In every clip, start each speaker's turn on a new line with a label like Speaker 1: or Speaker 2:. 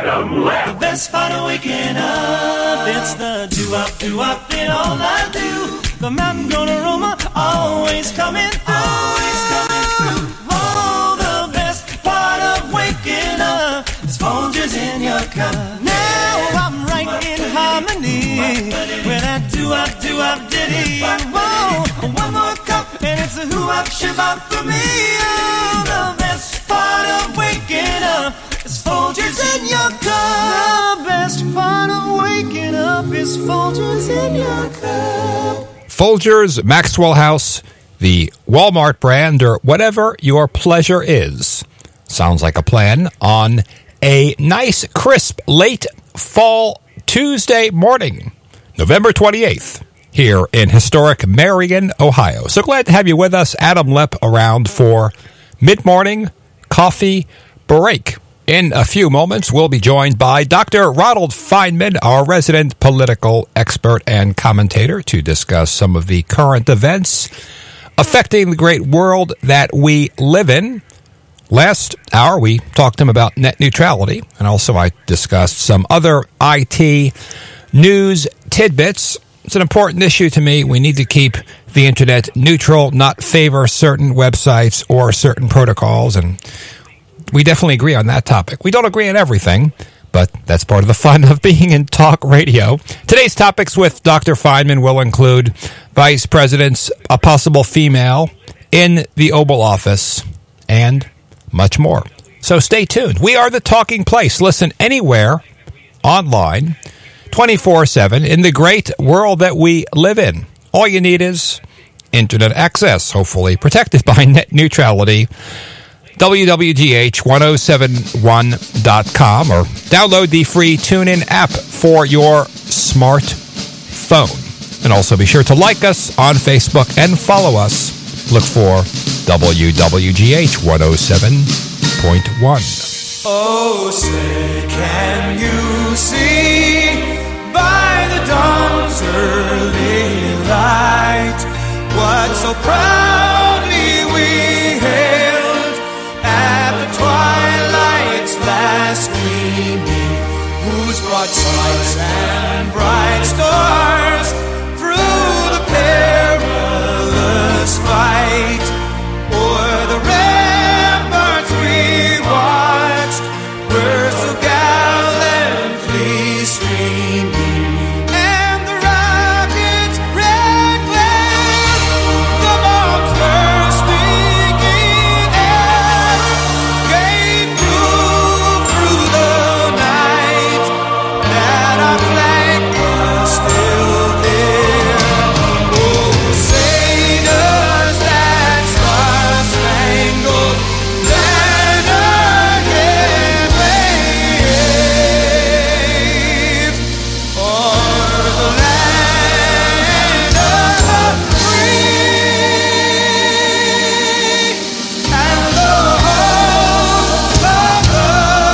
Speaker 1: Adam Left.
Speaker 2: The best part of waking up, it's the doo-wop in all I do. The mountain grown aroma always coming through. Oh, the best part of waking up is Folgers in your cup. Now I'm right in harmony with that doo-wop ditty. Whoa, one more cup and it's a hoo-wop ship-up for me. Oh, the best part of waking up is Folgers in your cup. The best part of waking up is Folgers in your cup.
Speaker 3: Folgers, Maxwell House, the Walmart brand, or whatever your pleasure is. Sounds like a plan on a nice, crisp, late fall Tuesday morning, November 28th, here in historic Marion, Ohio. So glad to have you with us. Adam Lepp around for mid-morning coffee break. In a few moments, we'll be joined by Dr. Ronald Feynman, our resident political expert and commentator, to discuss some of the current events affecting the great world that we live in. Last hour, we talked to him about net neutrality, and also I discussed some other IT news tidbits. It's an important issue to me. We need to keep the internet neutral, not favor certain websites or certain protocols, and we definitely agree on that topic. We don't agree on everything, but that's part of the fun of being in talk radio. Today's topics with Dr. Feynman will include vice presidents, a possible female in the Oval Office, and much more. So stay tuned. We are the talking place. Listen anywhere, online, 24/7, in the great world that we live in. All you need is internet access, hopefully protected by net neutrality. WWGH1071.com, or download the free TuneIn app for your smartphone. And also be sure to like us on Facebook and follow us. Look for WWGH 107.1.
Speaker 2: Oh, say, can you see by the dawn's early light what so proudly we hailed at the twilight's last gleaming, whose broad stripes and bright stars through the perilous fight o'er the ramparts we watched were so gallantly streaming, and the rocket's red glare, the bombs bursting in air, gave proof through the night that our flag was still there. Oh, say does that star-spangled banner yet wave o'er the land of the free and the hope of the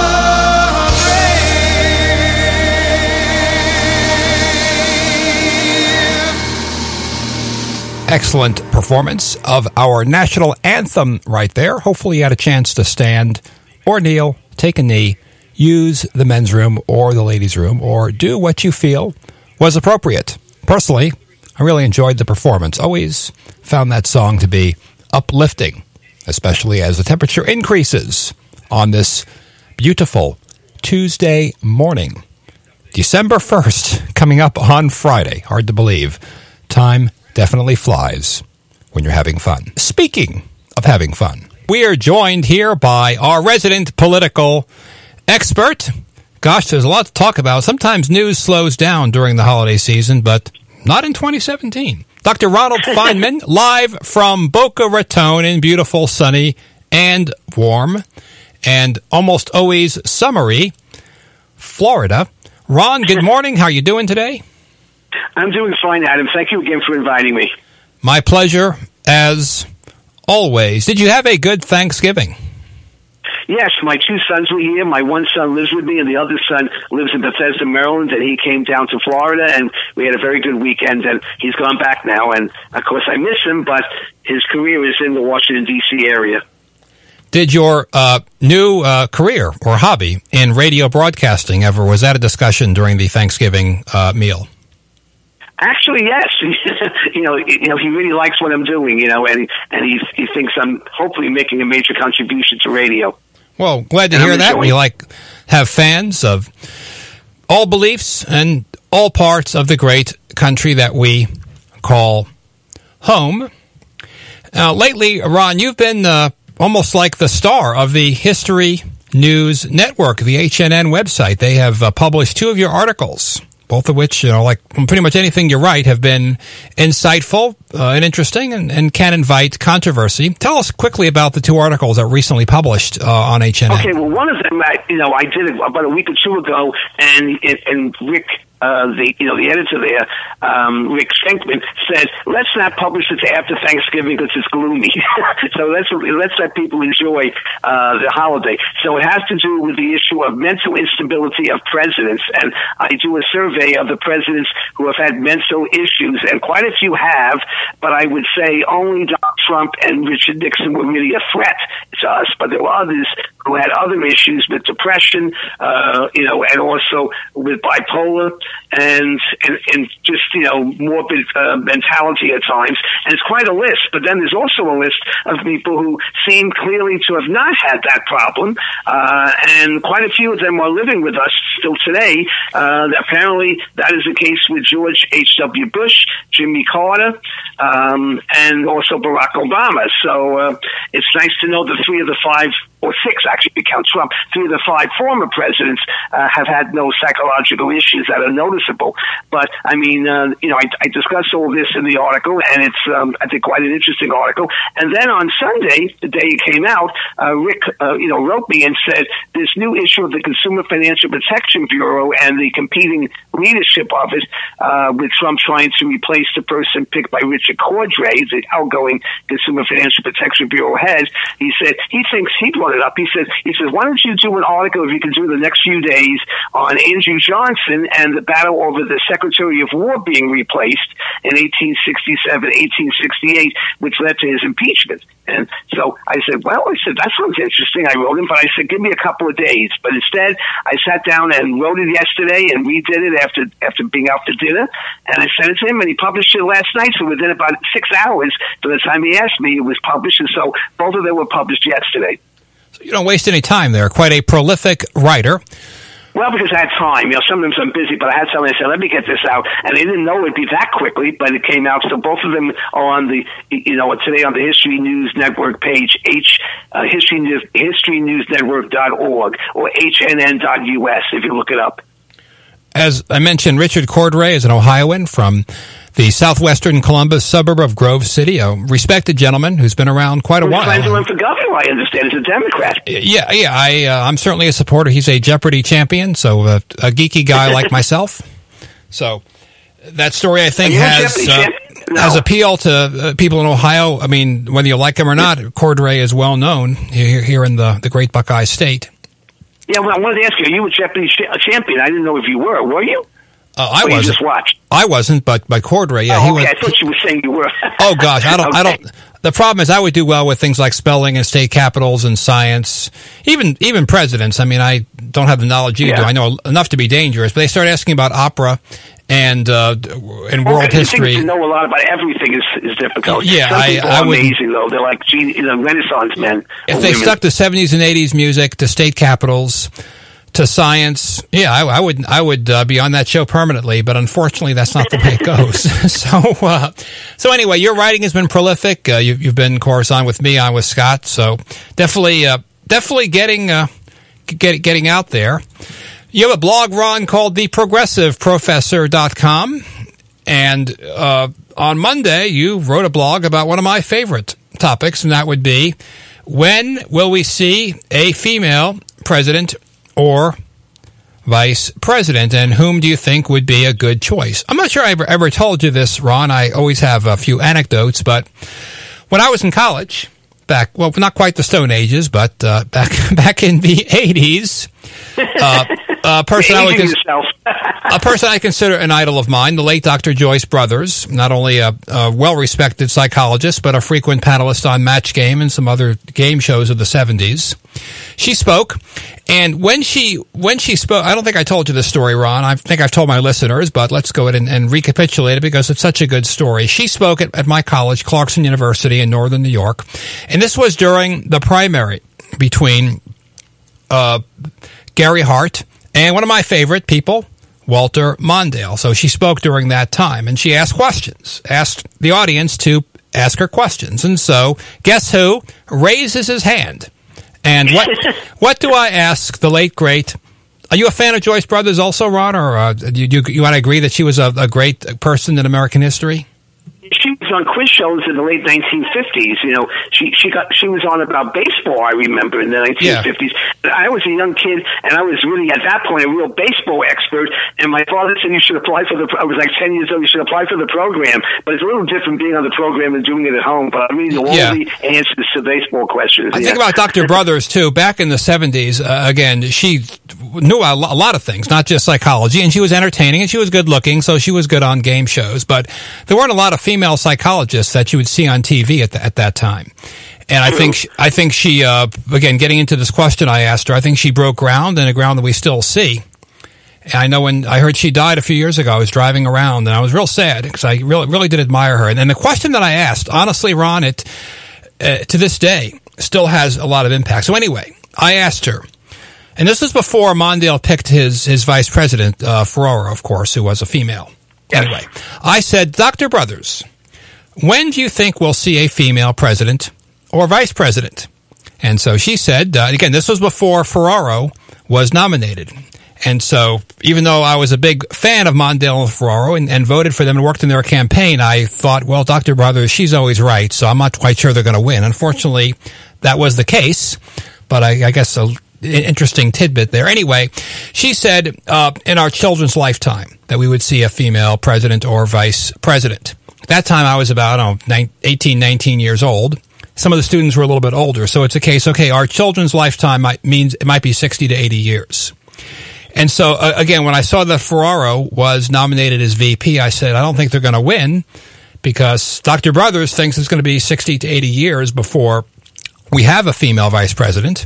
Speaker 2: brave.
Speaker 3: Excellent performance of our national anthem right there. Hopefully you had a chance to stand or kneel, take a knee, use the men's room or the ladies' room, or do what you feel was appropriate. Personally, I really enjoyed the performance. Always found that song to be uplifting, especially as the temperature increases on this beautiful Tuesday morning. December 1st, coming up on Friday. Hard to believe. Time definitely flies when you're having fun. Speaking of having fun, we are joined here by our resident political expert. Gosh, there's a lot to talk about. Sometimes news slows down during the holiday season, but not in 2017. Dr. Ronald Feynman, live from Boca Raton in beautiful, sunny, and warm, and almost always summery, Florida. Ron, good morning. How are you doing today?
Speaker 4: I'm doing fine, Adam. Thank you again for inviting me.
Speaker 3: My pleasure, as always. Did you have a good Thanksgiving?
Speaker 4: Yes, my two sons were here. My one son lives with me, and the other son lives in Bethesda, Maryland, and he came down to Florida, and we had a very good weekend, and he's gone back now, and of course I miss him, but his career is in the Washington, D.C. area.
Speaker 3: Did your new career or hobby in radio broadcasting ever, was that a discussion during the Thanksgiving meal?
Speaker 4: Actually, yes. He really likes what I'm doing, and he thinks I'm hopefully making a major contribution to radio.
Speaker 3: Well, glad to hear that. We have fans of all beliefs and all parts of the great country that we call home. Lately, Ron, you've been almost like the star of the History News Network, the HNN website. They have published 2 of your articles, both of which, like pretty much anything you write, have been insightful and interesting and can invite controversy. Tell us quickly about the 2 articles that were recently published on HNN.
Speaker 4: Okay, well, one of them, I did it about a week or 2 ago, and Rick, the editor there, Rick Schenkman, said, let's not publish it after Thanksgiving because it's gloomy. So let's let people enjoy the holiday. So it has to do with the issue of mental instability of presidents, and I do a survey of the presidents who have had mental issues, and quite a few have, but I would say only Donald Trump and Richard Nixon were really a threat to us, but there were others who had other issues with depression, and also with bipolar, and just morbid mentality at times, and it's quite a list. But then there's also a list of people who seem clearly to have not had that problem, and quite a few of them are living with us still today. Apparently, that is the case with George H.W. Bush, Jimmy Carter, and also Barack Obama. So it's nice to know that 3 of the 5, or 6 actually, if you count Trump, 3 of the 5 former presidents have had no psychological issues that are noticeable. But I mean, I discussed all this in the article, and it's I think quite an interesting article. And then on Sunday, the day it came out, Rick wrote me and said this new issue of the Consumer Financial Protection Bureau and the competing leadership of it, with Trump trying to replace the person picked by Richard Cordray, the outgoing Consumer Financial Protection Bureau head. He said he thinks he brought it up. He says, why don't you do an article, if you can do it the next few days, on Andrew Johnson and the battle over the Secretary of War being replaced in 1867, 1868, which led to his impeachment. And so I said, that sounds interesting. I wrote him, but I said, give me a couple of days. But instead, I sat down and wrote it yesterday and redid it after being out for dinner. And I sent it to him, and he published it last night. So within about 6 hours, by the time he asked me, it was published. And so both of them were published yesterday.
Speaker 3: So you don't waste any time there. Quite a prolific writer.
Speaker 4: Well, because I had time. Sometimes I'm busy, but I had something. I said, let me get this out. And they didn't know it'd be that quickly, but it came out. So both of them are on the, today on the History News Network page, historynewsnetwork.org or hnn.us, if you look it up.
Speaker 3: As I mentioned, Richard Cordray is an Ohioan from the southwestern Columbus suburb of Grove City, a respected gentleman who's been around quite a while.
Speaker 4: He's trying to run for governor, I understand, as a Democrat.
Speaker 3: Yeah. I'm certainly a supporter. He's a Jeopardy champion, so a geeky guy like myself. So that story, I think, has appeal to people in Ohio. I mean, whether you like him or not, Cordray is well known here in the great Buckeye State.
Speaker 4: Yeah, well, I wanted to ask you, are you a Jeopardy champion? I didn't know if you were. Were you?
Speaker 3: I wasn't.
Speaker 4: You just watched?
Speaker 3: I wasn't, but Cordray, yeah.
Speaker 4: Oh, okay. I thought you were saying you were.
Speaker 3: Oh, gosh. I don't. The problem is I would do well with things like spelling and state capitals and science, even presidents. I mean, I don't have the knowledge you do. I know enough to be dangerous, but they start asking about opera and world history.
Speaker 4: To know a lot about everything is difficult.
Speaker 3: Yeah,
Speaker 4: some people are amazing, though. They're like Renaissance men.
Speaker 3: If they stuck to 70s and 80s music, to state capitals, to science, I would be on that show permanently, but unfortunately that's not the way it goes. So anyway, your writing has been prolific. You've been corresponding with me, on with Scott, so definitely getting out there. You have a blog, Ron, called theprogressiveprofessor.com, and on Monday you wrote a blog about one of my favorite topics, and that would be, when will we see a female president or vice president, and whom do you think would be a good choice? I'm not sure I ever told you this, Ron. I always have a few anecdotes, but when I was in college, not quite the Stone Ages, but back in the 80s, A person I consider an idol of mine, the late Dr. Joyce Brothers, not only a well-respected psychologist, but a frequent panelist on Match Game and some other game shows of the 70s. She spoke, and when she spoke, I don't think I told you this story, Ron. I think I've told my listeners, but let's go ahead and recapitulate it because it's such a good story. She spoke at my college, Clarkson University in northern New York, and this was during the primary between Gary Hart and one of my favorite people, Walter Mondale. So she spoke during that time, and she asked questions, asked the audience to ask her questions. And so, guess who raises his hand? And what do I ask the late, great... Are you a fan of Joyce Brothers also, Ron, or do you want to agree that she was a great person in American history?
Speaker 4: She was on quiz shows in the late 1950s. You know, she was on about baseball, I remember, in the 1950s. Yeah. I was a young kid, and I was really, at that point, a real baseball expert, and my father said you should apply for I was like 10 years old, you should apply for the program, but it's a little different being on the program and doing it at home, but I really know all the answers to baseball questions.
Speaker 3: I think about Dr. Brothers, too. Back in the 70s, again, she knew a lot of things, not just psychology, and she was entertaining, and she was good-looking, so she was good on game shows, but there weren't a lot of female psychologists that you would see on TV at that time. And I think she again, getting into this question I asked her, I think she broke ground, and a ground that we still see. And I know when I heard she died a few years ago, I was driving around, and I was real sad because I really did admire her. And the question that I asked, honestly, Ron, it to this day still has a lot of impact. So anyway, I asked her, and this was before Mondale picked his vice president, Ferraro, of course, who was a female. Anyway, I said, Dr. Brothers, when do you think we'll see a female president or vice president? And so she said, again, this was before Ferraro was nominated. And so even though I was a big fan of Mondale and Ferraro and voted for them and worked in their campaign, I thought, well, Dr. Brothers, she's always right, so I'm not quite sure they're going to win. Unfortunately, that was the case, but I guess an interesting tidbit there. Anyway, she said in our children's lifetime that we would see a female president or vice president. That time I was about 18, 19 years old. Some of the students were a little bit older, so it's a case, okay, our children's lifetime means it might be 60 to 80 years. And so, again, when I saw that Ferraro was nominated as VP, I said, I don't think they're going to win because Dr. Brothers thinks it's going to be 60 to 80 years before we have a female vice president.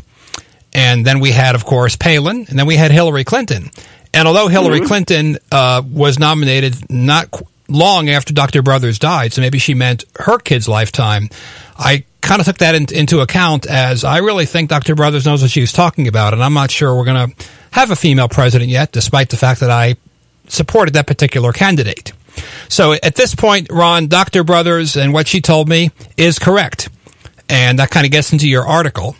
Speaker 3: And then we had, of course, Palin, and then we had Hillary Clinton. And although Hillary Clinton was nominated not long after Dr. Brothers died, so maybe she meant her kid's lifetime, I kind of took that into account as I really think Dr. Brothers knows what she was talking about, and I'm not sure we're going to have a female president yet, despite the fact that I supported that particular candidate. So at this point, Ron, Dr. Brothers and what she told me is correct. And that kind of gets into your article.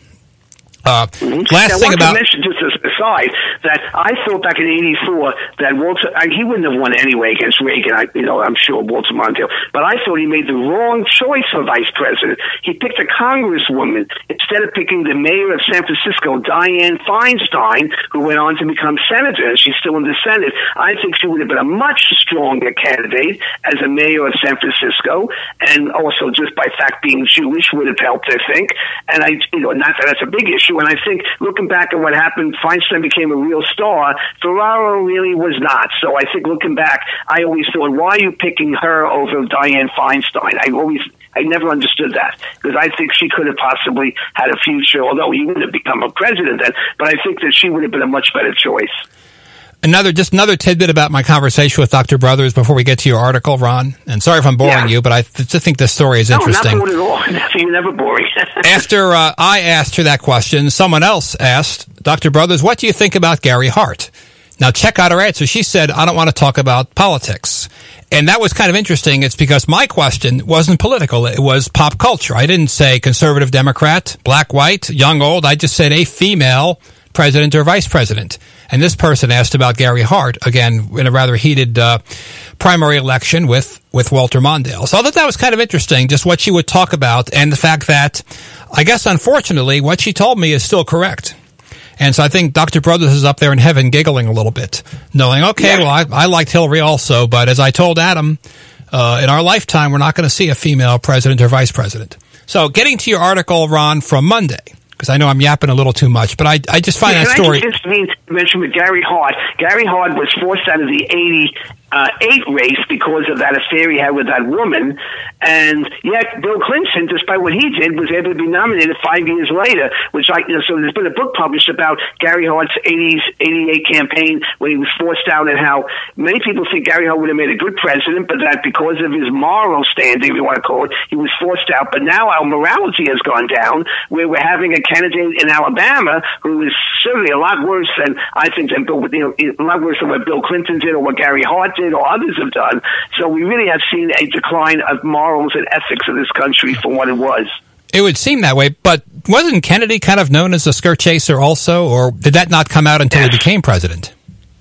Speaker 3: Last thing about...
Speaker 4: mention, just as an aside, that I thought back in '84 that Walter, he wouldn't have won anyway against Reagan, I'm sure, Walter Mondale, but I thought he made the wrong choice for vice president. He picked a congresswoman instead of picking the mayor of San Francisco, Dianne Feinstein, who went on to become senator, and she's still in the Senate. I think she would have been a much stronger candidate as a mayor of San Francisco, and also just by fact being Jewish would have helped, I think. And not that that's a big issue. And I think, looking back at what happened, Feinstein became a real star. Ferraro really was not. So I think, looking back, I always thought, why are you picking her over Dianne Feinstein? I never understood that, because I think she could have possibly had a future, although he wouldn't have become a president then. But I think that she would have been a much better choice.
Speaker 3: Another tidbit about my conversation with Dr. Brothers before we get to your article, Ron. And sorry if I'm boring you, but I just think this story is interesting.
Speaker 4: No, not boring at all. You're never boring.
Speaker 3: After I asked her that question, someone else asked, Dr. Brothers, what do you think about Gary Hart? Now, check out her answer. She said, I don't want to talk about politics. And that was kind of interesting. It's because my question wasn't political. It was pop culture. I didn't say conservative, Democrat, black, white, young, old. I just said a female president or vice president. And this person asked about Gary Hart, again, in a rather heated primary election with Walter Mondale. So I thought that was kind of interesting, just what she would talk about, and the fact that, I guess, unfortunately, what she told me is still correct. And so I think Dr. Brothers is up there in heaven giggling a little bit, knowing, okay, well, I liked Hillary also, but as I told Adam, in our lifetime, we're not going to see a female president or vice president. So getting to your article, Ron, from Monday, because I know I'm yapping a little too much, but I just find that story.
Speaker 4: I just mention with Gary Hart. Gary Hart was forced out of the 88 race because of that affair he had with that woman, and yet Bill Clinton, despite what he did, was able to be nominated 5 years later, which so there's been a book published about Gary Hart's 88 campaign when he was forced out, and how many people think Gary Hart would have made a good president, but that because of his moral standing, if you want to call it, he was forced out. But now our morality has gone down, where we're having a candidate in Alabama who is certainly a lot worse than, I think, a lot worse than what Bill Clinton did or what Gary Hart did or others have done. So we really have seen a decline of morals and ethics in this country from what it was.
Speaker 3: It would seem that way, but wasn't Kennedy kind of known as a skirt chaser also, or did that not come out until he became president?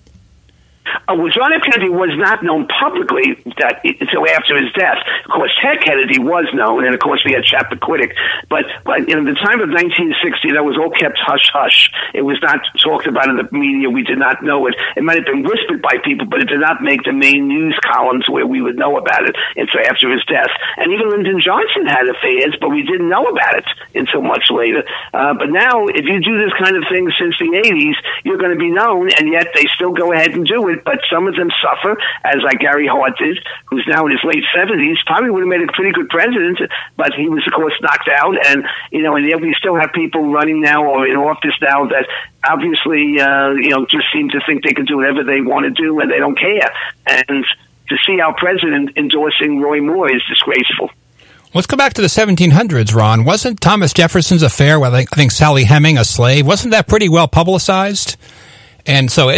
Speaker 4: Well, John F. Kennedy was not known publicly until after his death. Of course, Ted Kennedy was known, and of course we had Chappaquiddick. But in the time of 1960, that was all kept hush-hush. It was not talked about in the media. We did not know it. It might have been whispered by people, but it did not make the main news columns where we would know about it until after his death. And even Lyndon Johnson had affairs, but we didn't know about it until much later. But now, if you do this kind of thing since the 80s, you're going to be known, and yet they still go ahead and do it. But some of them suffer, as like Gary Hart did, who's now in his late 70s, probably would have made a pretty good president, but he was, of course, knocked out. And, and yet we still have people running now or in office now that obviously, just seem to think they can do whatever they want to do and they don't care. And to see our president endorsing Roy Moore is disgraceful.
Speaker 3: Let's go back to the 1700s, Ron. Wasn't Thomas Jefferson's affair with, I think, Sally Heming, a slave, wasn't that pretty well publicized? And so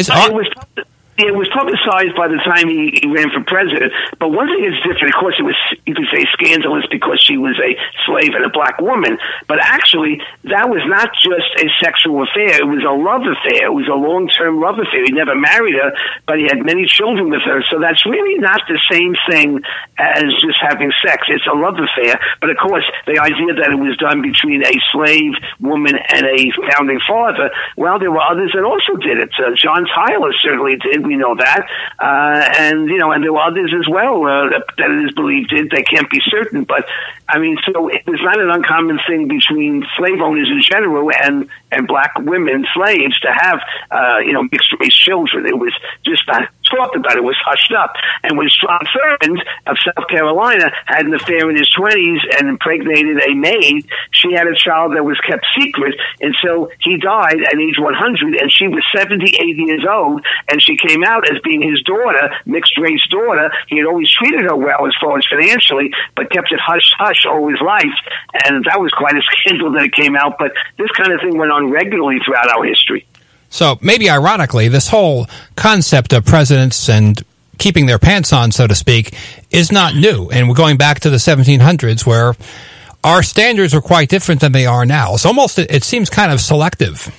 Speaker 4: it was publicized by the time he ran for president, but one thing is different. Of course, it was, you could say, scandalous because she was a slave and a black woman, but actually, that was not just a sexual affair. It was a love affair. It was a long-term love affair. He never married her, but he had many children with her, so that's really not the same thing as just having sex. It's a love affair, but of course, the idea that it was done between a slave woman and a founding father, well, there were others that also did it. John Tyler certainly did. We know that. And there were others as well that it is believed did. They can't be certain. But, so it was not an uncommon thing between slave owners in general and black women slaves to have, mixed-race children. It was just not talked about. It was hushed up. And when Strom Thurmond of South Carolina had an affair in his 20s and impregnated a maid, she had a child that was kept secret until he died at age 100, and she was 78 years old, and she came out as being his daughter, mixed-race daughter. He had always treated her well as far as financially, but kept it hush-hush all his life, and that was quite a scandal that it came out. But this kind of thing went on regularly throughout our history.
Speaker 3: So maybe ironically, this whole concept of presidents and keeping their pants on, so to speak, is not new. And we're going back to the 1700s where our standards were quite different than they are now. So almost it seems kind of selective.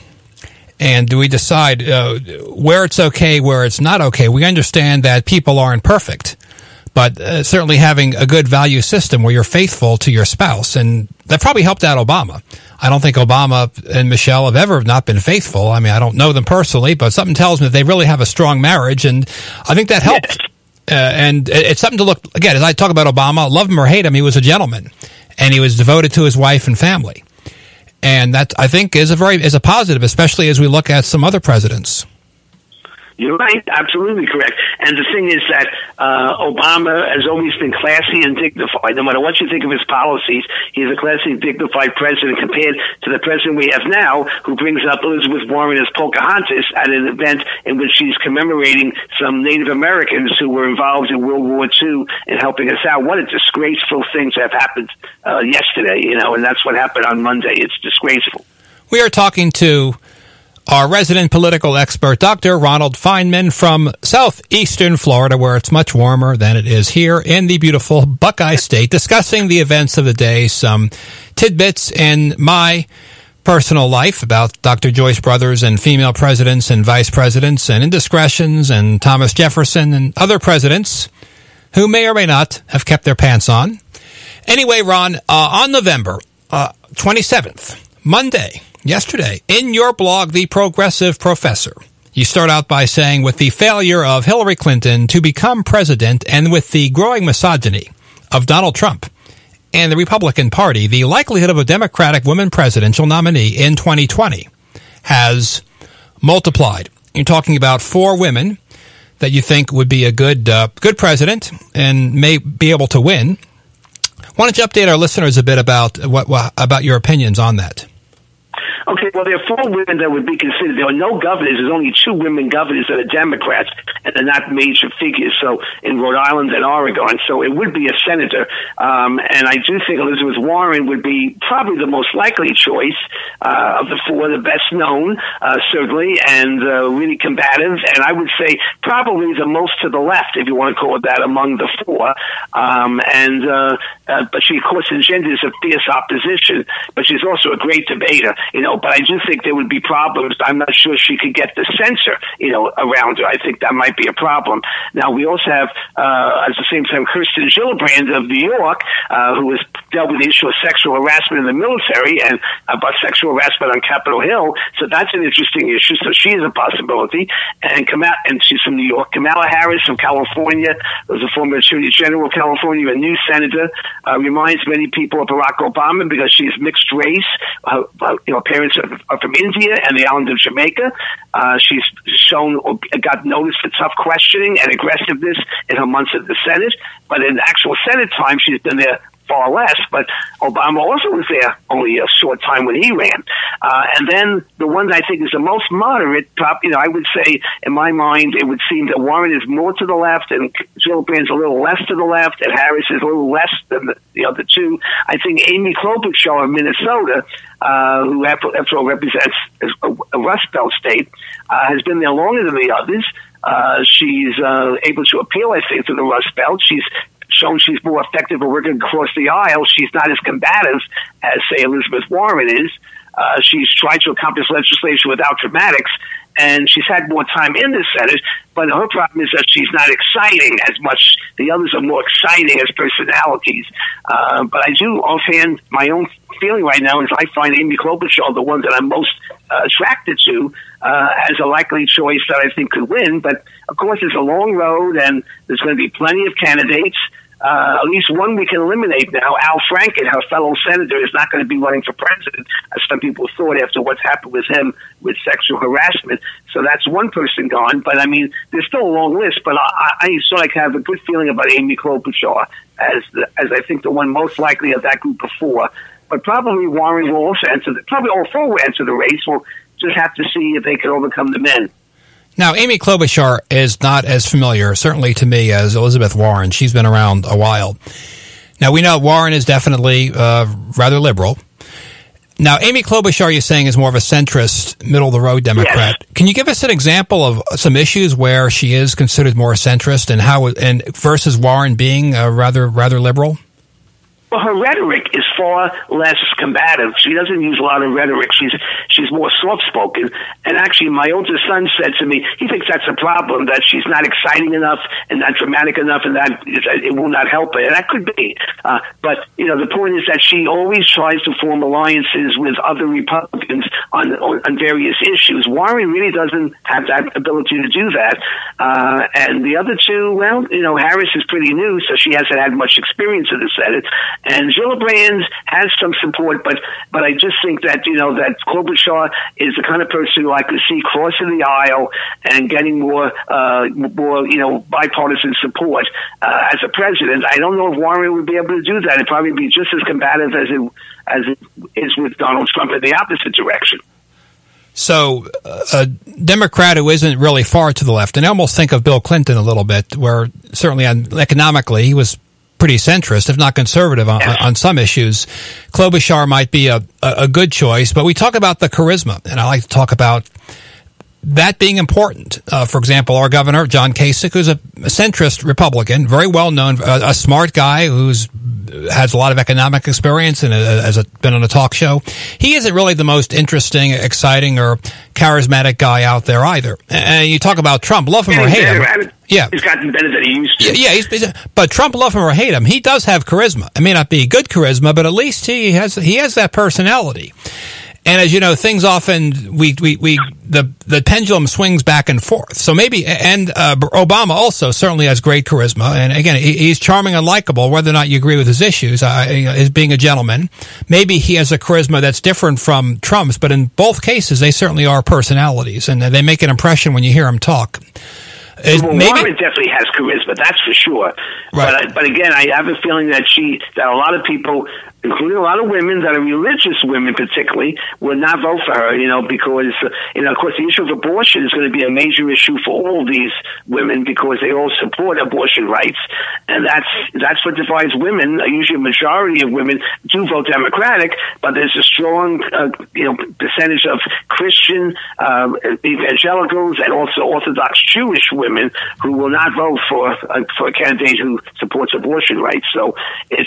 Speaker 3: And do we decide where it's okay, where it's not okay? We understand that people aren't perfect, but certainly having a good value system where you're faithful to your spouse. And that probably helped out Obama. I don't think Obama and Michelle have ever not been faithful. I don't know them personally, but something tells me that they really have a strong marriage, and I think that helps. And it's something to look, again, as I talk about Obama, love him or hate him, he was a gentleman, and he was devoted to his wife and family. And that, I think, is a positive, especially as we look at some other presidents.
Speaker 4: You're right, absolutely correct. And the thing is that Obama has always been classy and dignified. No matter what you think of his policies, he's a classy and dignified president compared to the president we have now, who brings up Elizabeth Warren as Pocahontas at an event in which she's commemorating some Native Americans who were involved in World War II and helping us out. What a disgraceful thing to have happened yesterday, and that's what happened on Monday. It's disgraceful.
Speaker 3: We are talking to our resident political expert, Dr. Ronald Feynman from southeastern Florida, where it's much warmer than it is here in the beautiful Buckeye State, discussing the events of the day, some tidbits in my personal life about Dr. Joyce Brothers and female presidents and vice presidents and indiscretions and Thomas Jefferson and other presidents who may or may not have kept their pants on. Anyway, Ron, on November 27th, Monday, yesterday, in your blog, The Progressive Professor, you start out by saying, with the failure of Hillary Clinton to become president and with the growing misogyny of Donald Trump, and the Republican Party, the likelihood of a Democratic woman presidential nominee in 2020 has multiplied. You're talking about 4 women that you think would be a good president and may be able to win. Why don't you update our listeners a bit about about your opinions on that?
Speaker 4: Okay, well, there are 4 women that would be considered. There are no governors. There's only 2 women governors that are Democrats, and they're not major figures. So in Rhode Island and Oregon, so it would be a senator. And I do think Elizabeth Warren would be probably the most likely choice of the 4, the best known, certainly, and really combative. And I would say probably the most to the left, if you want to call it that, among the 4. But she, of course, engenders a fierce opposition. But she's also a great debater, But I do think there would be problems. I'm not sure she could get the censor, around her. I think that might be a problem. Now, we also have, at the same time, Kirsten Gillibrand of New York, who has dealt with the issue of sexual harassment in the military and about sexual harassment on Capitol Hill. So that's an interesting issue. So she is a possibility. And she's from New York. Kamala Harris from California, who's a former Attorney General of California, a new senator, reminds many people of Barack Obama because she's mixed race. Her parents are from India and the island of Jamaica. She's got noticed for tough questioning and aggressiveness in her months at the Senate. But in actual Senate time, she's been there far less. But Obama also was there only a short time when he ran. And then the one that I think is the most moderate, I would say, in my mind, it would seem that Warren is more to the left and Gillibrand's a little less to the left and Harris is a little less than the other 2. I think Amy Klobuchar of Minnesota, who after all represents a Rust Belt state, has been there longer than the others. She's able to appeal, I think, to the Rust Belt. She's shown she's more effective at working across the aisle. She's not as combative as, say, Elizabeth Warren is. She's tried to accomplish legislation without dramatics, and she's had more time in the Senate, but her problem is that she's not exciting as much. The others are more exciting as personalities. But I do offhand, my own feeling right now is I find Amy Klobuchar the one that I'm most attracted to as a likely choice that I think could win. But, of course, it's a long road, and there's going to be plenty of candidates. At least one we can eliminate now. Al Franken, her fellow senator, is not going to be running for president, as some people thought after what's happened with him with sexual harassment. So that's one person gone. But, I mean, there's still a long list. But I sort of have a good feeling about Amy Klobuchar as I think the one most likely of that group of 4. But probably Warren will also probably all 4 will enter the race. We'll just have to see if they can overcome the men.
Speaker 3: Now, Amy Klobuchar is not as familiar, certainly to me, as Elizabeth Warren. She's been around a while. Now, we know Warren is definitely rather liberal. Now, Amy Klobuchar, you're saying, is more of a centrist, middle-of-the-road Democrat. Yes. Can you give us an example of some issues where she is considered more centrist and versus Warren being rather liberal?
Speaker 4: Well, her rhetoric is far less combative. She doesn't use a lot of rhetoric. She's more soft-spoken. And actually, my older son said to me, he thinks that's a problem, that she's not exciting enough and not dramatic enough, and that it will not help her. And that could be. But, the point is that she always tries to form alliances with other Republicans on various issues. Warren really doesn't have that ability to do that. And the other 2, well, Harris is pretty new, so she hasn't had much experience in the Senate. And Gillibrand has some support, but I just think that, that Klobuchar is the kind of person who I could see crossing the aisle and getting more bipartisan support as a president. I don't know if Warren would be able to do that. It'd probably be just as combative as it is with Donald Trump in the opposite direction.
Speaker 3: So a Democrat who isn't really far to the left, and I almost think of Bill Clinton a little bit, where certainly economically he was pretty centrist, if not conservative, on some issues. Klobuchar might be a good choice, but we talk about the charisma, and I like to talk about that being important. For example, our governor, John Kasich, who's a centrist Republican, very well known, a smart guy who's has a lot of economic experience and has been on a talk show. He isn't really the most interesting, exciting, or charismatic guy out there either. And you talk about Trump, love him or hate him. Yeah,
Speaker 4: he's gotten better than he used to.
Speaker 3: Yeah, but Trump, love him or hate him, he does have charisma. It may not be good charisma, but at least he has that personality. And as you know, things often the pendulum swings back and forth. So maybe, and Obama also certainly has great charisma. And again, he's charming and likable, whether or not you agree with his issues, as being a gentleman. Maybe he has a charisma that's different from Trump's, but in both cases, they certainly are personalities, and they make an impression when you hear him talk.
Speaker 4: Warren definitely has charisma, that's for sure.
Speaker 3: Right.
Speaker 4: But again, I have a feeling that a lot of people, including a lot of women that are religious women particularly, will not vote for her, because, of course, the issue of abortion is going to be a major issue for all these women because they all support abortion rights. And that's what divides women. Usually a majority of women do vote Democratic, but there's a strong, percentage of Christian, evangelicals and also Orthodox Jewish women who will not vote for a candidate who supports abortion rights. So it's,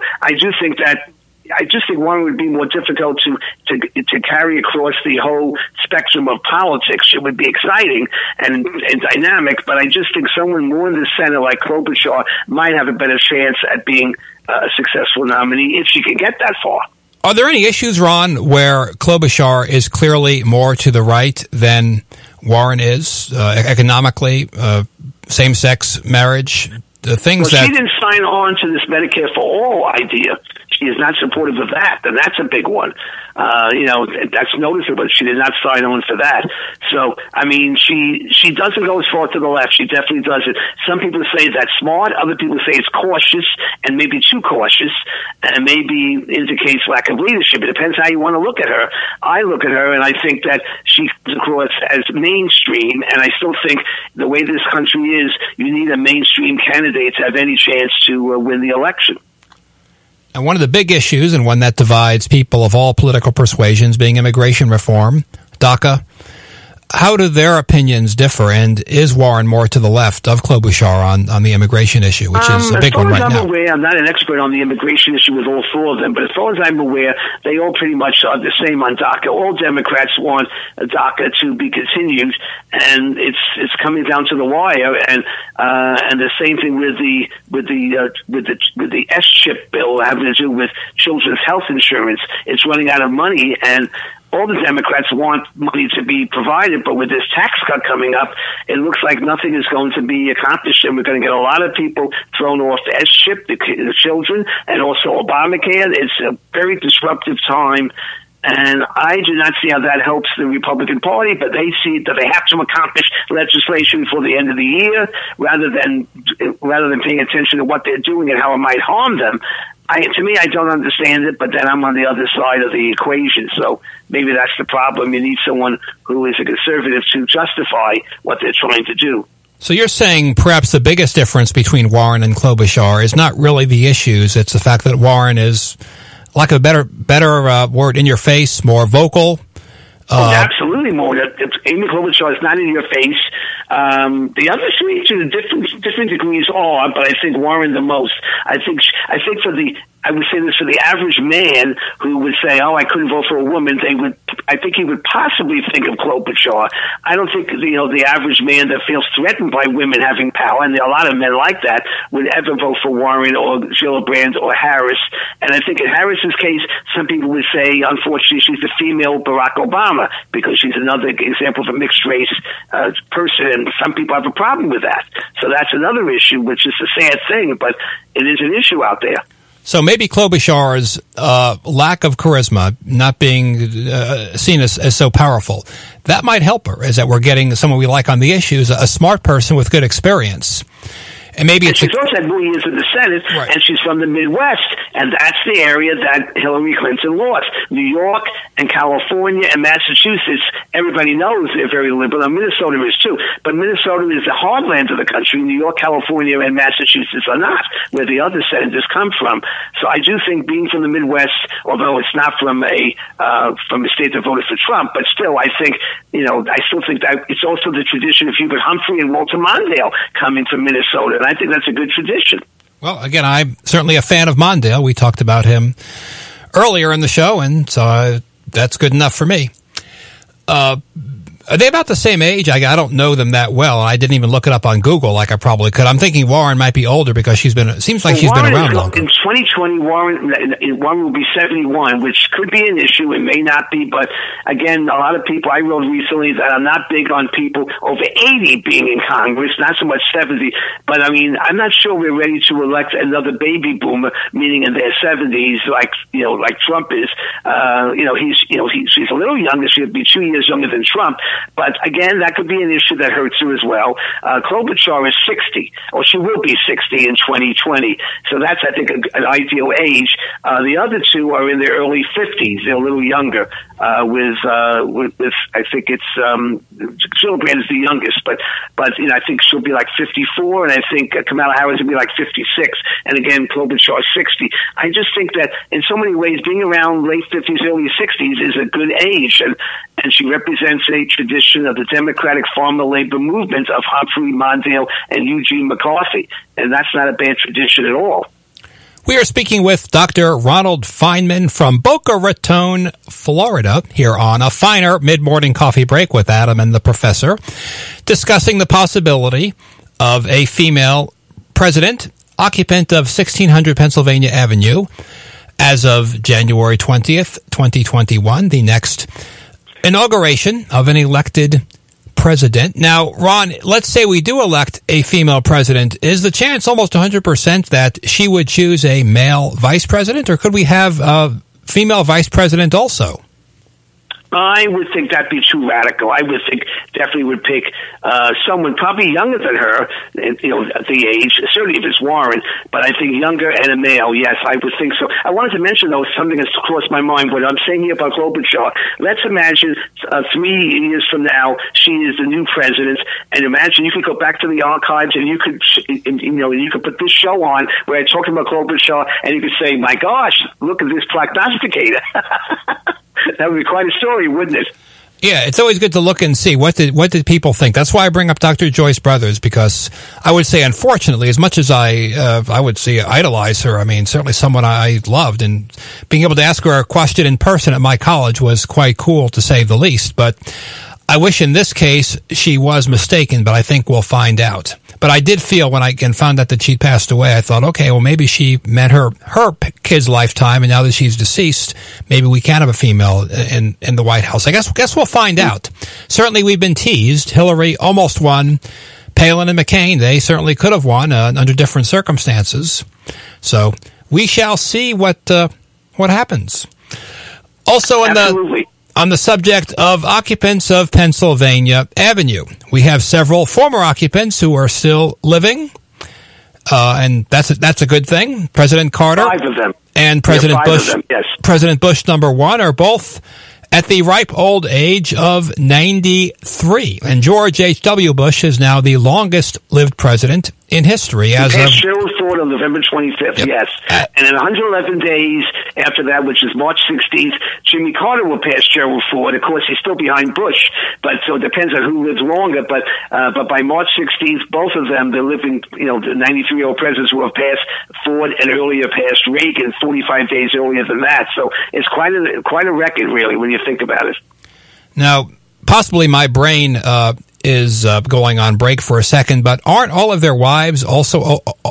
Speaker 4: I just think one would be more difficult to carry across the whole spectrum of politics. It would be exciting and dynamic, but I just think someone more in the center like Klobuchar might have a better chance at being a successful nominee if she can get that far.
Speaker 3: Are there any issues, Ron, where Klobuchar is clearly more to the right than Warren is, economically, same-sex marriage? She
Speaker 4: didn't sign on to this Medicare for All idea. She is not supportive of that, and that's a big one. That's noticeable. She did not sign on for that. So, I mean, she doesn't go as far to the left. She definitely doesn't. Some people say that's smart. Other people say it's cautious and maybe too cautious and maybe indicates lack of leadership. It depends how you want to look at her. I look at her and I think that she comes across as mainstream, and I still think the way this country is, you need a mainstream candidate to have any chance to win the election.
Speaker 3: And one of the big issues, and one that divides people of all political persuasions, being immigration reform, DACA. How do their opinions differ, and is Warren more to the left of Klobuchar on the immigration issue, which is a big one right now?
Speaker 4: As far as I'm aware, I'm not an expert on the immigration issue with all four of them, but as far as I'm aware, they all pretty much are the same on DACA. All Democrats want DACA to be continued, and it's coming down to the wire. And the same thing with the S-chip bill having to do with children's health insurance. It's running out of money, and all the Democrats want money to be provided, but with this tax cut coming up, it looks like nothing is going to be accomplished, and we're going to get a lot of people thrown off the S-chip, the children, and also Obamacare. It's a very disruptive time, and I do not see how that helps the Republican Party, but they see that they have to accomplish legislation for the end of the year rather than paying attention to what they're doing and how it might harm them. To me, I don't understand it, but then I'm on the other side of the equation, so maybe that's the problem. You need someone who is a conservative to justify what they're trying to do.
Speaker 3: So you're saying perhaps the biggest difference between Warren and Klobuchar is not really the issues, it's the fact that Warren is, like a better word, in your face, more vocal.
Speaker 4: Absolutely more. Amy Klobuchar is not in your face. The other three to different degrees are, but I think Warren the most. I would say this for the average man who would say, "Oh, I couldn't vote for a woman." I think he would possibly think of Klobuchar. I don't think the average man that feels threatened by women having power, and there are a lot of men like that, would ever vote for Warren or Gillibrand or Harris. And I think in Harris's case, some people would say, unfortunately, she's the female Barack Obama because she's another example of a mixed race person, and some people have a problem with that. So that's another issue, which is a sad thing, but it is an issue out there.
Speaker 3: So maybe Klobuchar's lack of charisma, not being seen as so powerful, that might help her, is that we're getting someone we like on the issues, a smart person with good experience. And maybe
Speaker 4: she's also had more years in the Senate, right. And she's from the Midwest, and that's the area that Hillary Clinton lost. New York and California and Massachusetts, everybody knows they're very liberal, and Minnesota is too. But Minnesota is the heartland of the country. New York, California, and Massachusetts are not, where the other senators come from. So I do think being from the Midwest, although it's not from a state that voted for Trump, but still, I think, I still think that it's also the tradition of Hubert Humphrey and Walter Mondale coming from Minnesota. And I think that's a good tradition.
Speaker 3: Well, again, I'm certainly a fan of Mondale. We talked about him earlier in the show, and so that's good enough for me. Are they about the same age? I don't know them that well. I didn't even look it up on Google like I probably could. I'm thinking Warren might be older because she's been around longer.
Speaker 4: In 2020, Warren will be 71, which could be an issue. It may not be, but again, a lot of people, I wrote recently that I'm not big on people over 80 being in Congress, not so much 70, but I mean, I'm not sure we're ready to elect another baby boomer, meaning in their 70s, like Trump is. She's a little younger. She'll be 2 years younger than Trump. But again, that could be an issue that hurts her as well. Klobuchar is 60, or she will be 60 in 2020. So that's, I think, an ideal age. The other two are in their early 50s. They're a little younger. With I think it's Gillibrand is the youngest, but I think she'll be like 54, and I think Kamala Harris will be like 56, and again Klobuchar 60. I just think that in so many ways, being around late 50s, early 60s is a good age, and she represents a tradition of the Democratic Farmer Labor Movement of Humphrey Mondale and Eugene McCarthy, and that's not a bad tradition at all.
Speaker 3: We are speaking with Dr. Ronald Feynman from Boca Raton, Florida, here on a finer mid-morning coffee break with Adam and the Professor, discussing the possibility of a female president, occupant of 1600 Pennsylvania Avenue, as of January 20th, 2021, the next inauguration of an elected president. Now, Ron, let's say we do elect a female president. Is the chance almost 100% that she would choose a male vice president, or could we have a female vice president also?
Speaker 4: I would think that'd be too radical. I would think definitely would pick someone probably younger than her, at the age, certainly if it's Warren, but I think younger and a male, yes, I would think so. I wanted to mention, though, something that's crossed my mind, what I'm saying here about Klobuchar. Let's imagine 3 years from now, she is the new president, and imagine you could go back to the archives and you could, you could put this show on where I talk about Klobuchar, and you could say, my gosh, look at this prognosticator. That would be quite a story, wouldn't it?
Speaker 3: Yeah, it's always good to look and see what did people think. That's why I bring up Dr. Joyce Brothers, because I would say, unfortunately, as much as I would say idolize her, I mean, certainly someone I loved, and being able to ask her a question in person at my college was quite cool, to say the least. But I wish in this case she was mistaken, but I think we'll find out. But I did feel when I again found out that she'd passed away, I thought, okay, well, maybe she meant her kid's lifetime, and now that she's deceased, maybe we can have a female in the White House. I guess we'll find out. Certainly we've been teased. Hillary almost won. Palin and McCain, they certainly could have won under different circumstances. So we shall see what happens. Also on the subject of occupants of Pennsylvania Avenue, we have several former occupants who are still living, and that's a good thing. President Carter
Speaker 4: 5 of them.
Speaker 3: And President Bush,
Speaker 4: them, yes.
Speaker 3: President Bush #1 are both at the ripe old age of 93, and George H.W. Bush is now the longest-lived president in history. As of
Speaker 4: Gerald Ford on November 25th,
Speaker 3: yep.
Speaker 4: Yes. And in 111 days after that, which is March 16th, Jimmy Carter will pass Gerald Ford. Of course, he's still behind Bush, but so it depends on who lives longer. But by March 16th, both of them, they're living, the 93-year-old presidents will have passed Ford and earlier passed Reagan 45 days earlier than that. So it's quite a record, really, when you think about it. Now,
Speaker 3: possibly my brain is going on break for a second, but aren't all of their wives also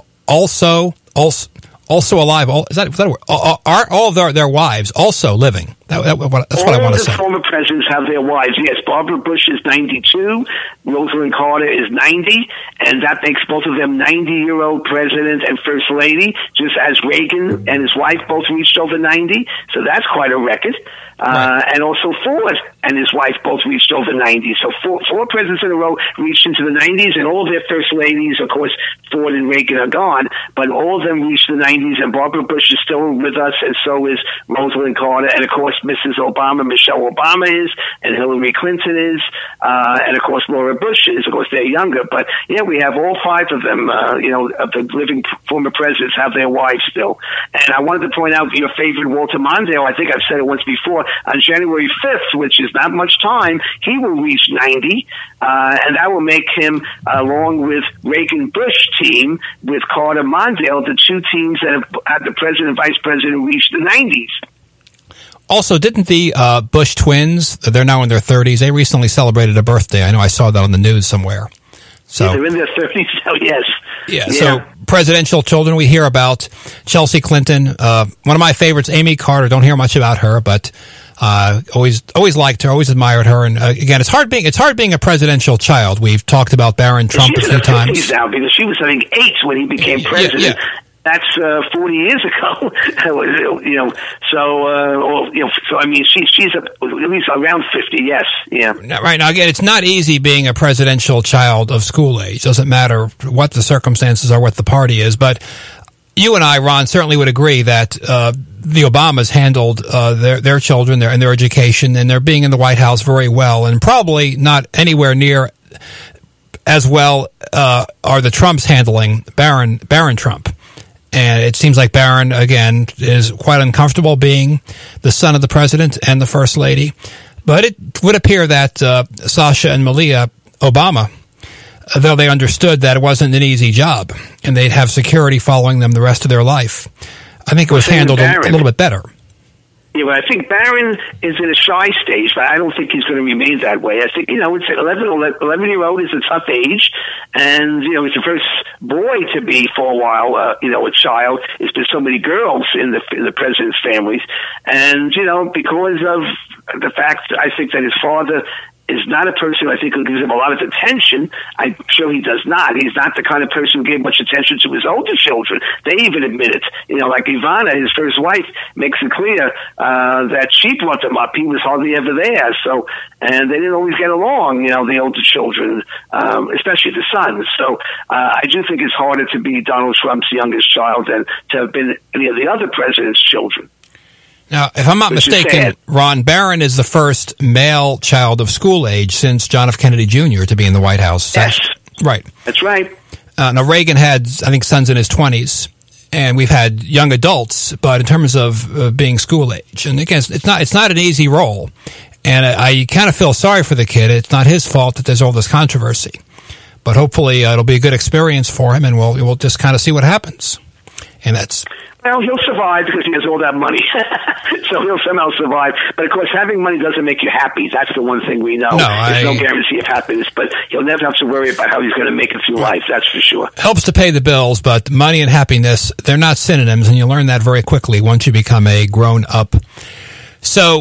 Speaker 3: alive? Is that a word? Aren't all of their wives also living? That's what I want to say.
Speaker 4: All the former presidents have their wives. Yes, Barbara Bush is 92, Rosalind Carter is 90, and that makes both of them 90-year-old president and first lady, just as Reagan and his wife both reached over 90. So that's quite a record. Right. And also Ford and his wife both reached over 90. So four presidents in a row reached into the 90s, and all of their first ladies, of course, Ford and Reagan are gone, but all of them reached the 90s, and Barbara Bush is still with us, and so is Rosalind Carter, and of course Mrs. Obama, Michelle Obama is, and Hillary Clinton is, and of course Laura Bush is. Of course, they're younger, but yeah, we have all 5 of them, of the living former presidents have their wives still. And I wanted to point out your favorite Walter Mondale, I think I've said it once before, on January 5th, which is not much time, he will reach 90, and that will make him, along with Reagan-Bush team, with Carter-Mondale, the 2 teams that have had the president and vice president reach the 90s.
Speaker 3: Also, didn't the Bush twins, they're now in their 30s, they recently celebrated a birthday. I know I saw that on the news somewhere. So
Speaker 4: they're in their 30s, so yes.
Speaker 3: Yeah, so presidential children, we hear about Chelsea Clinton. One of my favorites, Amy Carter. Don't hear much about her, but always liked her, always admired her. And again, it's hard being a presidential child. We've talked about Barron Trump a few times.
Speaker 4: She's now, because she was, I think, 8 when he became president.
Speaker 3: Yeah.
Speaker 4: That's 40 years ago, So I mean, she's at least around 50. Yes, yeah.
Speaker 3: Right now, again, it's not easy being a presidential child of school age. Doesn't matter what the circumstances are, what the party is. But you and I, Ron, certainly would agree that the Obamas handled their children and their education and their being in the White House very well, and probably not anywhere near as well are the Trumps handling Barron Trump. And it seems like Barron, again, is quite uncomfortable being the son of the president and the first lady. But it would appear that Sasha and Malia Obama, though they understood that it wasn't an easy job and they'd have security following them the rest of their life, I think it was handled a little bit better.
Speaker 4: Yeah, well, I think Barron is in a shy stage, but I don't think he's going to remain that way. I think, it's 11-year-old is a tough age, and, he's the first boy to be for a while, a child. There's been so many girls in the president's families, and, because of the fact, I think that his father is not a person I think who gives him a lot of attention. I'm sure he does not. He's not the kind of person who gave much attention to his older children. They even admit it. Like Ivana, his first wife, makes it clear that she brought them up. He was hardly ever there. So, and they didn't always get along, the older children, especially the sons. So I do think it's harder to be Donald Trump's youngest child than to have been any of the other president's children.
Speaker 3: Now, if I'm not mistaken, Ron, Barron is the first male child of school age since John F. Kennedy Jr. to be in the White House.
Speaker 4: Yes.
Speaker 3: Right.
Speaker 4: That's right.
Speaker 3: Now, Reagan had, I think, sons in his 20s, and we've had young adults, but in terms of being school age. And again, it's not an easy role. And I kind of feel sorry for the kid. It's not his fault that there's all this controversy. But hopefully it'll be a good experience for him, and we'll just kind of see what happens. And that's...
Speaker 4: Well, he'll survive because he has all that money. So he'll somehow survive. But, of course, having money doesn't make you happy. That's the one thing we know. There's no guarantee of happiness, but he'll never have to worry about how he's going to make it through life. That's for sure.
Speaker 3: Helps to pay the bills, but money and happiness, they're not synonyms, and you learn that very quickly once you become a grown-up. So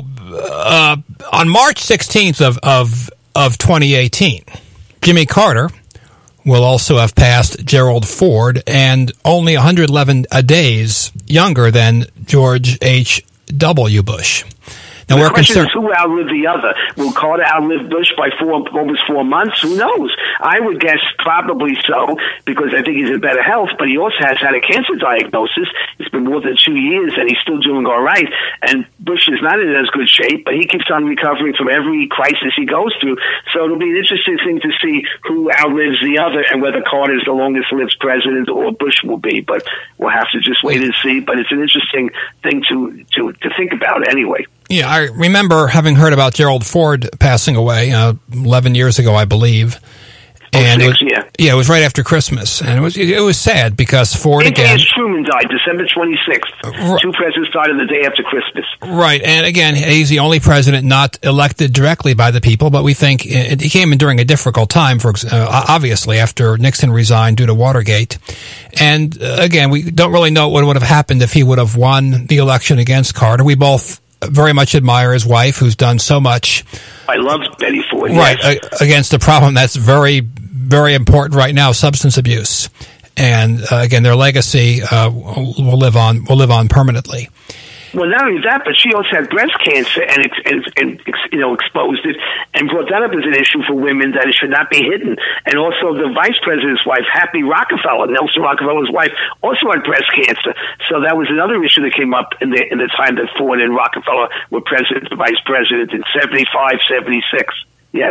Speaker 3: on March 16th of 2018, Jimmy Carter will also have passed Gerald Ford and only 111 days younger than George H.W. Bush. Now,
Speaker 4: the question is who outlived the other. Will Carter outlive Bush by almost 4 months? Who knows? I would guess probably so, because I think he's in better health, but he also has had a cancer diagnosis. It's been more than 2 years, and he's still doing all right. And Bush is not in as good shape, but he keeps on recovering from every crisis he goes through. So it'll be an interesting thing to see who outlives the other and whether Carter is the longest-lived president or Bush will be. But we'll have to just wait and see. But it's an interesting thing to think about anyway.
Speaker 3: Yeah, I remember having heard about Gerald Ford passing away 11 years ago, I believe. And it was right after Christmas, and it was sad because Ford again.
Speaker 4: Truman died December 26th. 2 presidents died on the day after Christmas.
Speaker 3: Right, and again, he's the only president not elected directly by the people, but we think he came in during a difficult time, obviously, after Nixon resigned due to Watergate. And again, we don't really know what would have happened if he would have won the election against Carter. We both very much admire his wife, who's done so much.
Speaker 4: I love Betty Ford.
Speaker 3: Right,
Speaker 4: yes.
Speaker 3: Against a problem that's very, very important right now, substance abuse. And again, their legacy will live on permanently.
Speaker 4: Well, not only that, but she also had breast cancer and exposed it and brought that up as an issue for women that it should not be hidden. And also the vice president's wife, Happy Rockefeller, Nelson Rockefeller's wife, also had breast cancer. So that was another issue that came up in the time that Ford and Rockefeller were president and vice president in 75, 76. Yes.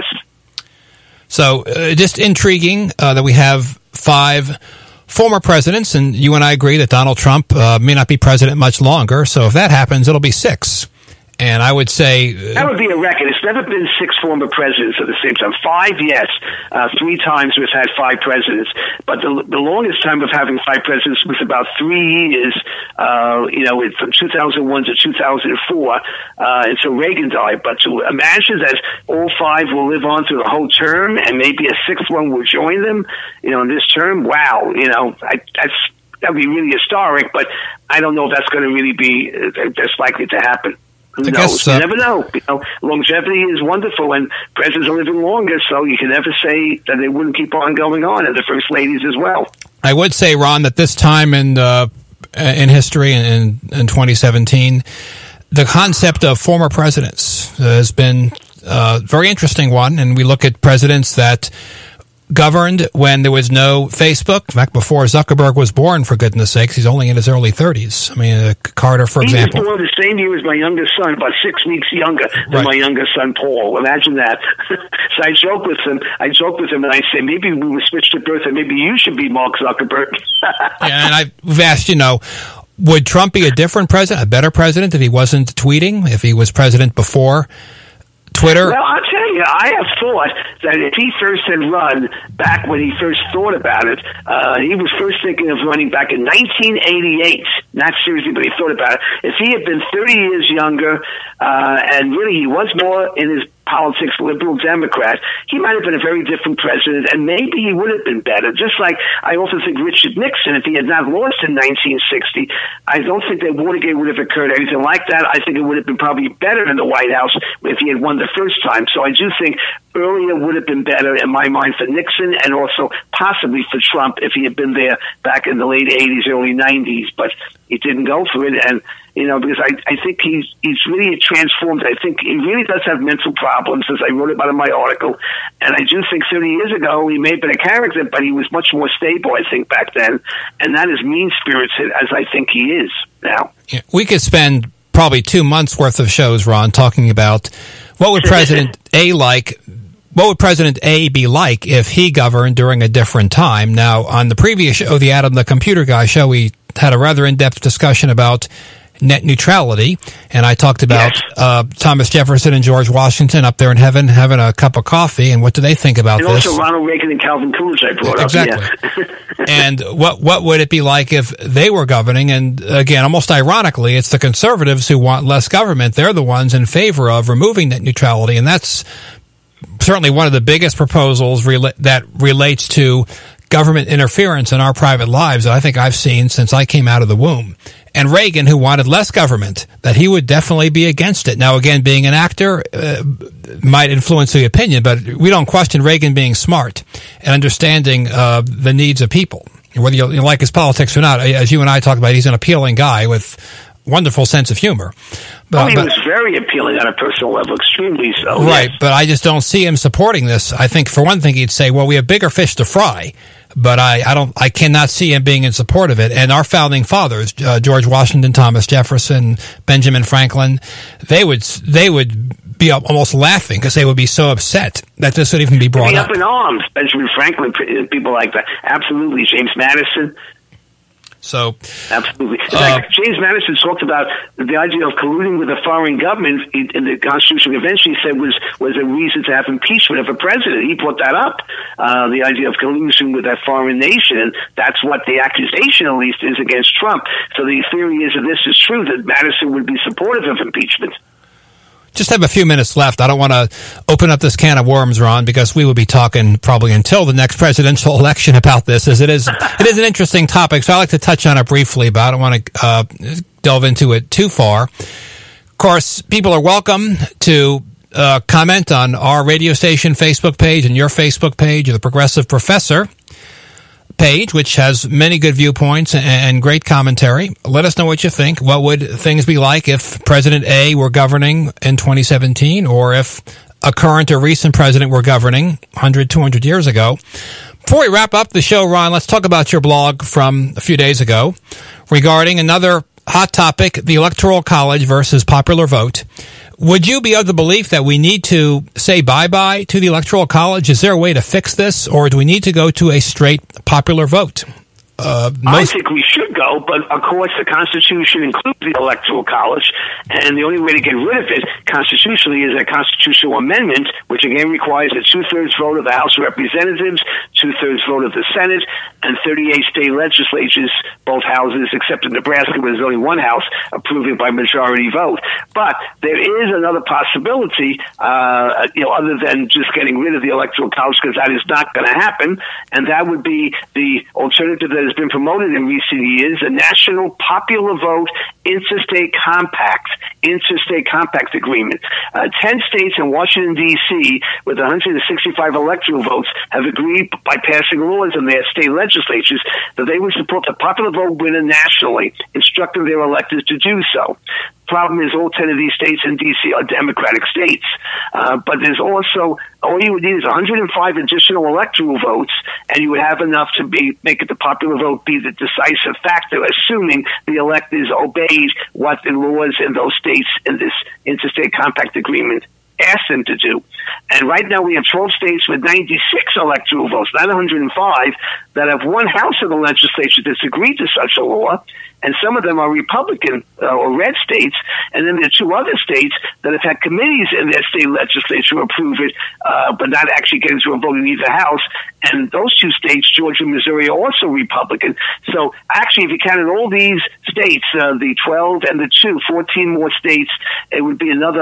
Speaker 3: So just intriguing that we have 5 former presidents, and you and I agree that Donald Trump may not be president much longer. So if that happens, it'll be 6. And I would say
Speaker 4: that would be a record. It's never been 6 former presidents at the same time. 5, yes. 3 times we've had 5 presidents. But the longest time of having 5 presidents was about 3 years, from 2001 to 2004, until Reagan died. But to imagine that all 5 will live on through the whole term and maybe a 6th one will join them, in this term, wow, that'd be really historic, but I don't know if that's going to really be that's likely to happen. Who knows? You never know. Longevity is wonderful, and presidents are living longer, so you can never say that they wouldn't keep on going on, and the first ladies as well.
Speaker 3: I would say, Ron, that this time in history, in 2017, the concept of former presidents has been a very interesting one, and we look at presidents that governed when there was no Facebook. In fact, before Zuckerberg was born, for goodness sakes, he's only in his early 30s. I mean, Carter, for example.
Speaker 4: He was born the same year as my youngest son, about 6 weeks younger than my youngest son, Paul. Imagine that. So I joke with him, and I say, maybe we would switch to birth, and maybe you should be Mark Zuckerberg.
Speaker 3: And we've asked, would Trump be a different president, a better president, if he wasn't tweeting, if he was president before Twitter?
Speaker 4: Well, I'll tell you, I have thought that if he first had run back when he first thought about it, he was first thinking of running back in 1988. Not seriously, but he thought about it. If he had been 30 years younger, and really he was more in his politics, liberal Democrat, he might have been a very different president, and maybe he would have been better. Just like I also think Richard Nixon, if he had not lost in 1960, I don't think that Watergate would have occurred or anything like that. I think it would have been probably better in the White House if he had won the first time. So I do think earlier would have been better in my mind for Nixon, and also possibly for Trump if he had been there back in the late 80s, early 90s, but he didn't go for it. And because I think he's really transformed. I think he really does have mental problems, as I wrote about in my article. And I do think 30 years ago he may have been a character, but he was much more stable, I think, back then. And not as mean-spirited as I think he is now.
Speaker 3: Yeah, we could spend probably 2 months' worth of shows, Ron, talking about what would President A like. What would President A be like if he governed during a different time? Now, on the previous show, the Adam the Computer Guy show, we had a rather in-depth discussion about net neutrality, and I talked about Thomas Jefferson and George Washington up there in heaven having a cup of coffee, and what do they think about
Speaker 4: and
Speaker 3: this?
Speaker 4: And also Ronald Reagan and Calvin Coolidge I brought
Speaker 3: up. Exactly. And what would it be like if they were governing? And again, almost ironically, it's the conservatives who want less government. They're the ones in favor of removing net neutrality, and that's certainly one of the biggest proposals that relates to government interference in our private lives that I think I've seen since I came out of the womb. And Reagan, who wanted less government, that he would definitely be against it. Now, again, being an actor might influence the opinion, but we don't question Reagan being smart and understanding the needs of people. Whether you like his politics or not, as you and I talk about, he's an appealing guy with wonderful sense of humor.
Speaker 4: But he was very appealing on a personal level, extremely so.
Speaker 3: Right,
Speaker 4: yes.
Speaker 3: But I just don't see him supporting this. I think, for one thing, he'd say, well, we have bigger fish to fry. But I cannot see him being in support of it. And our founding fathers, George Washington, Thomas Jefferson, Benjamin Franklin, they would be almost laughing because they would be so upset that this would even be brought up.
Speaker 4: Up in arms, Benjamin Franklin, people like that. Absolutely. James Madison.
Speaker 3: So,
Speaker 4: absolutely. In fact, James Madison talked about the idea of colluding with a foreign government in the Constitutional Convention. He said was a reason to have impeachment of a president. He brought that up, the idea of collusion with a foreign nation, and that's what the accusation, at least, is against Trump. So the theory is, if this is true, that Madison would be supportive of impeachment.
Speaker 3: Just have a few minutes left. I don't want to open up this can of worms, Ron, because we will be talking probably until the next presidential election about this, as it is an interesting topic. So I like to touch on it briefly, but I don't want to delve into it too far. Of course, people are welcome to comment on our radio station Facebook page and your Facebook page, or the Progressive Professor page, which has many good viewpoints and great commentary. Let us know what you think. What would things be like if President A were governing in 2017, or if a current or recent president were governing 100, 200 years ago? Before we wrap up the show, Ron, let's talk about your blog from a few days ago regarding another hot topic, the Electoral College versus popular vote. Would you be of the belief that we need to say bye-bye to the Electoral College? Is there a way to fix this, or do we need to go to a straight popular vote?
Speaker 4: I think we should go, but of course the Constitution includes the Electoral College, and the only way to get rid of it constitutionally is a constitutional amendment, which again requires a 2/3 vote of the House of Representatives, 2/3 vote of the Senate, and 38 state legislatures, both houses except in Nebraska, where there's only one house, approving by majority vote. But there is another possibility, other than just getting rid of the Electoral College, because that is not going to happen, and that would be the alternative that has been promoted in recent years, a national popular vote interstate compact agreement. 10 states and Washington, D.C., with 165 electoral votes, have agreed by passing laws in their state legislatures that they would support the popular vote winner nationally, instructing their electors to do so. Problem is, all 10 of these states in D.C. are Democratic states. But there's also, all you would need is 105 additional electoral votes, and you would have enough to make it the popular vote be the decisive factor, assuming the electors obeyed what the laws in those states in this interstate compact agreement asked them to do. And right now we have 12 states with 96 electoral votes, not 105, that have one house of the legislature that's agreed to such a law, and some of them are Republican or red states, and then there are 2 other states that have had committees in their state legislature approve it, but not actually getting to a vote in either house. And those 2 states, Georgia and Missouri, are also Republican. So actually, if you counted all these states, the 12 and the 2, 14 more states, it would be another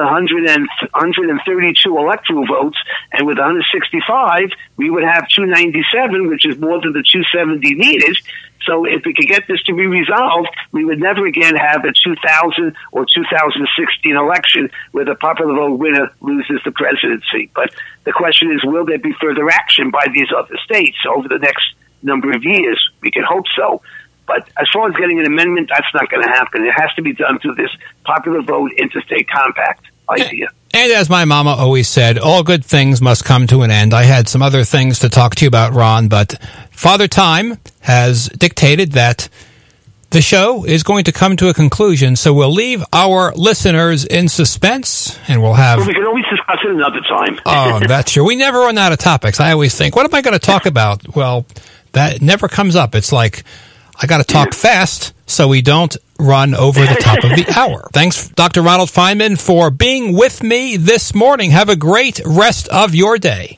Speaker 4: 132 electoral votes, and with 165, we would have 297, which is more than the 270 needed. So if we could get this to be resolved, we would never again have a 2000 or 2016 election where the popular vote winner loses the presidency. But the question is, will there be further action by these other states over the next number of years? We can hope so. But as far as getting an amendment, that's not going to happen. It has to be done through this popular vote interstate compact idea.
Speaker 3: And as my mama always said, all good things must come to an end. I had some other things to talk to you about, Ron, but Father Time has dictated that the show is going to come to a conclusion, so we'll leave our listeners in suspense, and we'll have...
Speaker 4: Well, we can always discuss it another time.
Speaker 3: Oh, that's true. We never run out of topics. I always think, what am I going to talk about? Well, that never comes up. It's like, I got to talk fast so we don't run over the top of the hour. Thanks, Dr. Ronald Feynman, for being with me this morning. Have a great rest of your day.